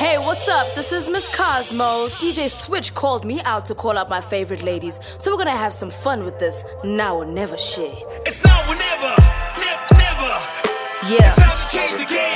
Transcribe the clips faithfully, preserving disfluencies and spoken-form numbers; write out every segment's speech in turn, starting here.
Hey, what's up? This is Miss Cosmo. D J Switch called me out to call out my favorite ladies. So we're gonna have some fun with this now or never shit. It's now or never, never, never. Yeah. It's time to change the game.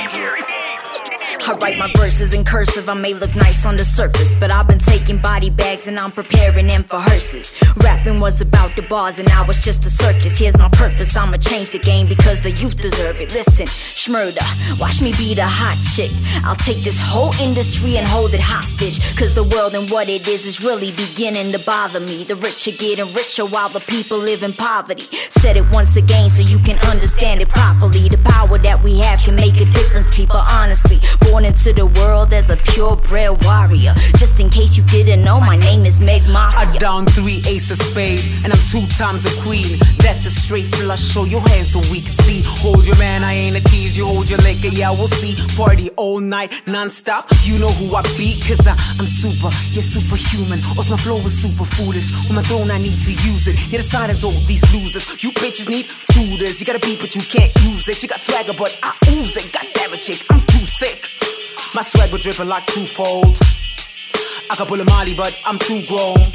I write my verses in cursive, I may look nice on the surface, but I've been taking body bags and I'm preparing them for hearses. Rapping was about the bars and now it's just a circus. Here's my purpose, I'ma change the game because the youth deserve it. Listen, Shmurda, watch me be the hot chick. I'll take this whole industry and hold it hostage, cause the world and what it is is really beginning to bother me. The rich are getting richer while the people live in poverty. Said it once again so you can understand it properly. The power that we have can make a difference, people, honestly. Born into the world as a purebred warrior. Just in case you didn't know, my name is Meg Mafia. I down three ace of spade, and I'm two times a queen. That's a straight flush, show your hands so we can see. Hold your man, I ain't a tease. You hold your liquor, yeah, we'll see. Party all night, non-stop. You know who I be, cause I, I'm super, yeah, superhuman. Also my flow is super foolish. On my throne, I need to use it. Yeah, the silence all these losers. You bitches need tutors. You got a beat, but you can't use it. You got swagger, but I ooze it. God damn it, chick, I'm too sick. My swag will dripping like twofold. I can pull a Molly, but I'm too grown.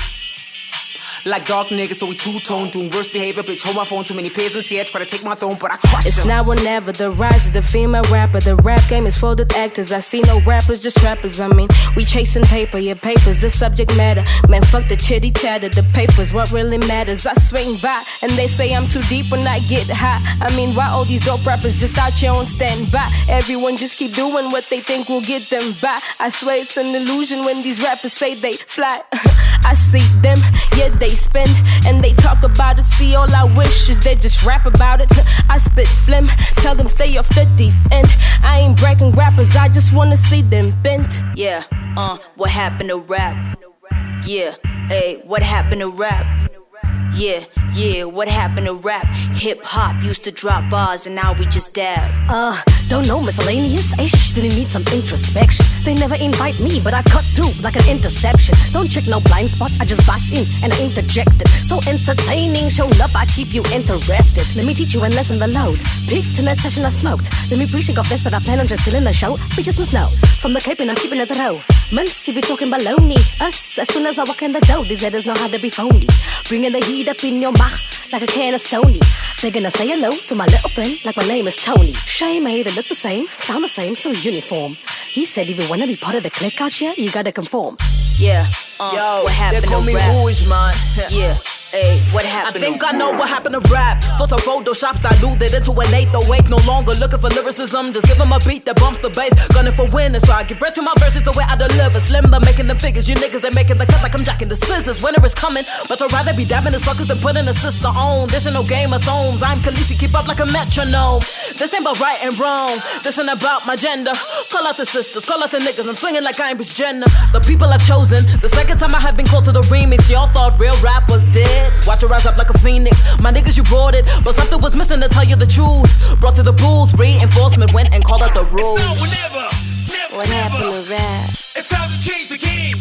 Like dark niggas, so we two-tone. Doing worse behavior, bitch, hold my phone. Too many peasants here, try to take my throne, but I crush It's them. now or never, the rise of the female rapper. The rap game is full of actors. I see no rappers, just rappers. I mean, we chasing paper, yeah, papers, the subject matter. Man, fuck the chitty chatter, the papers, what really matters. I swing by, and they say I'm too deep when I get high. I mean, why all these dope rappers just out here on standby? Everyone just keep doing what they think will get them by. I swear it's an illusion when these rappers say they fly. I see them, yeah, they spin, and they talk about it. See, all I wish is they just rap about it. I spit phlegm, tell them stay off the deep end. I ain't bragging rappers, I just wanna see them bent. Yeah, uh, what happened to rap? Yeah, hey, what happened to rap? Yeah, yeah, what happened to rap? Hip-hop used to drop bars and now we just dab. Uh, don't know, miscellaneous? Ish, didn't need some introspection. They never invite me, but I cut through like an interception. Don't check no blind spot, I just bust in and I interjected. So entertaining, show love, I keep you interested. Let me teach you and lessen the load. Peaked in that session I smoked. Let me preach and confess that I plan on just stealing the show. Bitches must know, from the Cape and I'm keeping it the row. Months, if we talking baloney. Us, as soon as I walk in the door, these headers know how to be phony. Bringing the heat up in your mouth like a can of Sony. They're gonna say hello to my little friend like my name is Tony. Shame, hey, they look the same, sound the same, so uniform. He said if you wanna be part of the clique out here, you gotta conform. Yeah, uh, Yo, what happened they call to me rap? Rouge, man. Yeah, hey, what happened I think to I know what happened to rap. Photo Photoshop diluted into an eight oh eight. No longer looking for lyricism, just give them a beat that bumps the bass. Gunning for winners, so I give breath to my verses the way I deliver. Slim, they're making them figures. You niggas, they making the cut like I'm jacking the scissors. Winter is coming, but I'd rather be dabbing the suckers than putting a sister on. This ain't no Game of Thrones. I'm Khaleesi, keep up like a metronome. This ain't about right and wrong. This ain't about my gender. Call out the sisters, call out the niggas. I'm swinging like I'm Bruce Jenner. The people I've chosen. The second time I have been called to the remix. Y'all thought real rap was dead. Watch her rise up like a phoenix. My niggas, you brought it, but something was missing to tell you the truth. Brought to the booth, reinforcement went and called out the rules. It's now or never, never, What never. happened to rap? It's time to change the game.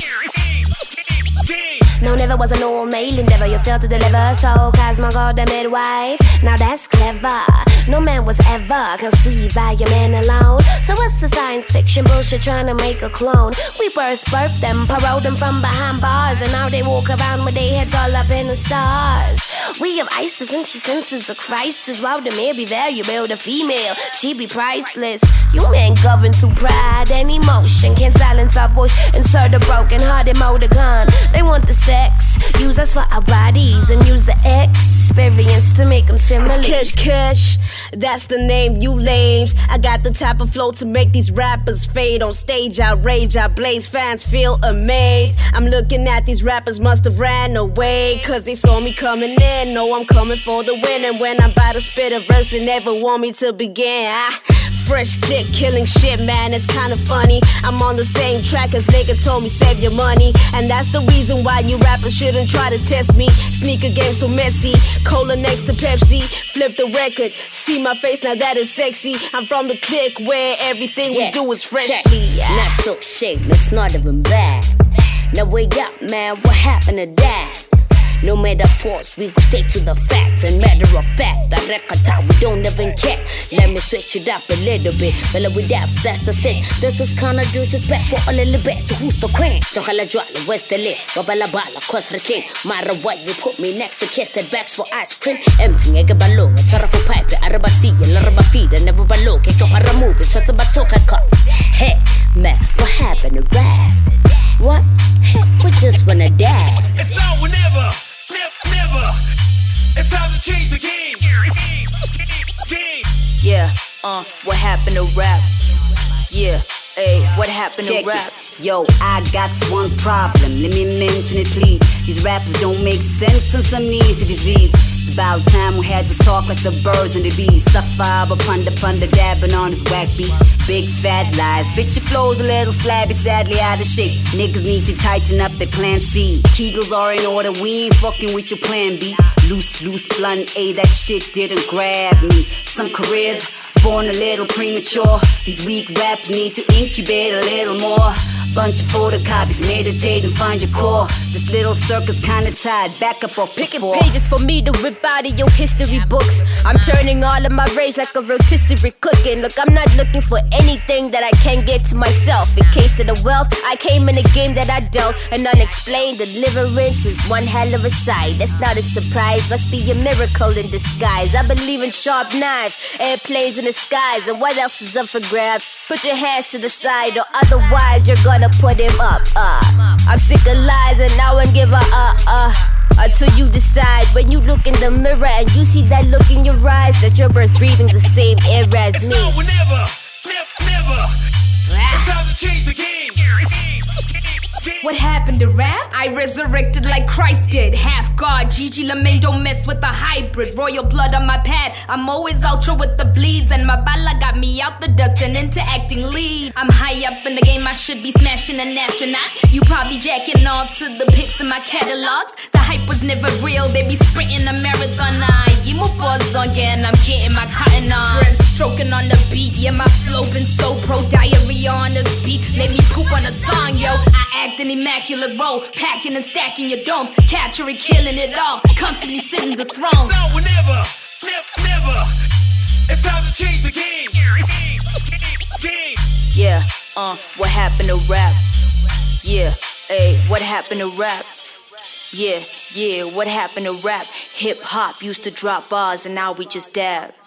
Game. No, never was an old male endeavor. You failed to deliver, so Cosmo called the midwife. Now that's clever. No man was ever conceived by a man alone. So what's the science fiction bullshit trying to make a clone? We birth birthed them, paroled them from behind bars, and now they walk around with their heads all up in the stars. We have ISIS and she senses a crisis. While the male be valuable, the female, she be priceless. You men govern through pride and emotion. Can't silence our voice, insert a broken hearted motor gun. They want the sex, use us for our bodies, and use the experience to make them similar. Kush Kush, that's the name, you lames. I got the type of flow to make these rappers fade. On stage I rage, I blaze, fans feel amazed. I'm looking at these rappers, must have ran away, cause they saw me coming in. Know I'm coming for the win, and when I'm about to spit a verse, they never want me to begin. I fresh click, killing shit, man, it's kinda funny. I'm on the same track as nigga told me save your money, and that's the reason why you rappers shouldn't try to test me. Sneaker game so messy, cola next to Pepsi. Flip the record, see my face, now that is sexy. I'm from the clique where everything Yeah, we do is freshly. check. Not so shameless, not even bad. Now wake up, man, what happened to that? No metaphors, we go straight to the facts. And matter of fact, that record time, we don't even care. Let me switch it up a little bit. Well, with that, that's the set. This is kinda disrespect for a little bit. So who's the queen? Jokala Jwala, where's the lid? Babala Bala, cause the king. Mara White, you put me next to kiss that backs for ice cream. Empty, nigga balloon, a chara for pipe, Araba sea, Laraba feed, and never balloon, kick off a remove it, shut the batoka cups. Hey, man, what happened to rap? What? Hey, we just wanna die. It's now or never, never, never. It's time to change the game. Game. Yeah, uh, what happened to rap? Yeah, hey, what happened Check to rap? it. Yo, I got one problem, let me mention it please. These rappers don't make sense and some needs to disease. It's about time we had this talk like the birds and the bees. Suffer, but punda punda dabbing on this whack beat. Big fat lies, bitch your flow's a little flabby, sadly out of shape. Niggas need to tighten up their plan C. Kegels are in order, we ain't fucking with your plan B. Loose, loose, blunt A, that shit didn't grab me. Some careers born a little premature. These weak raps need to incubate a little more. Bunch of photocopies, meditate and find your core. This little circus kinda tied, back up off Picking before. pages for me to rip out of your history books. I'm turning all of my rage like a rotisserie cooking. Look, I'm not looking for anything that I can't get to myself. In case of the wealth, I came in a game that I dealt. An unexplained deliverance is one hell of a sight. That's not a surprise, must be a miracle in disguise. I believe in sharp knives, airplanes in the skies. And what else is up for grabs? Put your hands to the side or otherwise you're gonna put him up. Uh. I'm sick of lies and I won't give a uh uh until you decide. When you look in the mirror and you see that look in your eyes, that you're birth breathing the same air as It's me. now or never, never, never. It's time to change the game. What happened to rap? I resurrected like Christ did. Half God, Gigi Lamaine, don't mess with the hybrid. Royal blood on my pad, I'm always ultra with the bleeds. And my bala got me out the dust and into acting lead. I'm high up in the game, I should be smashing an astronaut. You probably jacking off to the pics in my catalogs. The hype was never real, they be sprinting a marathon. I get my buzz on again, I'm getting my cotton on. Breast stroking on the beat, yeah, my flow been so pro. Diarrhea on this beat, let me poop on a song, yo. I act an immaculate role, packing and stacking your domes, capturing, killing it all, comfortably sitting the throne. It's now or never, never, never. It's time to change the game. Game. Yeah, uh, what happened to rap? Yeah, hey, what happened to rap? Yeah, yeah, what happened to rap? Hip hop used to drop bars and now we just dab.